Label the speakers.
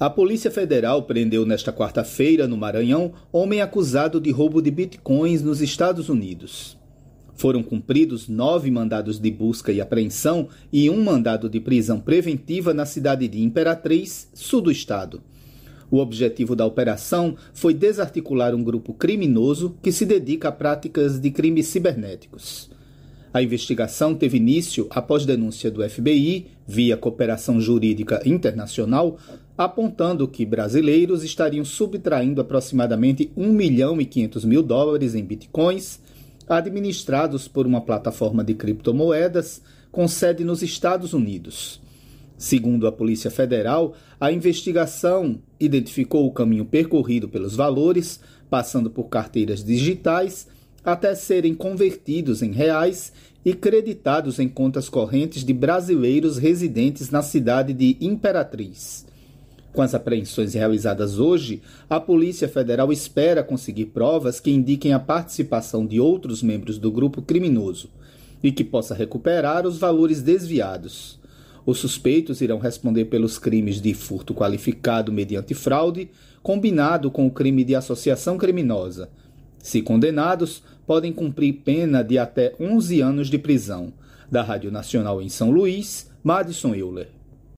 Speaker 1: A Polícia Federal prendeu nesta quarta-feira, no Maranhão, homem acusado de roubo de bitcoins nos Estados Unidos. Foram cumpridos 9 mandados de busca e apreensão e um mandado de prisão preventiva na cidade de Imperatriz, sul do estado. O objetivo da operação foi desarticular um grupo criminoso que se dedica a práticas de crimes cibernéticos. A investigação teve início após denúncia do FBI, via cooperação jurídica internacional, apontando que brasileiros estariam subtraindo aproximadamente US$ 1.500.000 em bitcoins, administrados por uma plataforma de criptomoedas com sede nos Estados Unidos. Segundo a Polícia Federal, a investigação identificou o caminho percorrido pelos valores, passando por carteiras digitais, até serem convertidos em reais e creditados em contas correntes de brasileiros residentes na cidade de Imperatriz. Com as apreensões realizadas hoje, a Polícia Federal espera conseguir provas que indiquem a participação de outros membros do grupo criminoso e que possa recuperar os valores desviados. Os suspeitos irão responder pelos crimes de furto qualificado mediante fraude, combinado com o crime de associação criminosa. Se condenados, podem cumprir pena de até 11 anos de prisão. Da Rádio Nacional em São Luís, Madison Euler.